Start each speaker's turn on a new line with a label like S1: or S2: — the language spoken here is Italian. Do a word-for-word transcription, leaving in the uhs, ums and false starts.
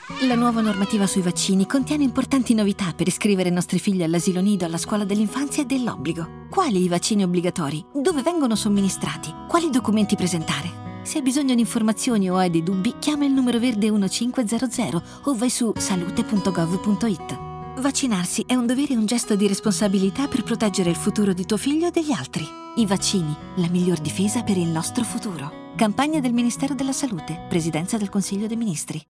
S1: La nuova normativa sui vaccini contiene importanti novità per iscrivere i nostri figli all'asilo nido, alla scuola dell'infanzia e dell'obbligo. Quali i vaccini obbligatori? Dove vengono somministrati? Quali documenti presentare? Se hai bisogno di informazioni o hai dei dubbi, chiama il numero verde quindici hundred o vai su salute punto gov punto it. Vaccinarsi è un dovere e un gesto di responsabilità per proteggere il futuro di tuo figlio e degli altri. I vaccini, la miglior difesa per il nostro futuro. Campagna del Ministero della Salute, Presidenza del Consiglio dei Ministri.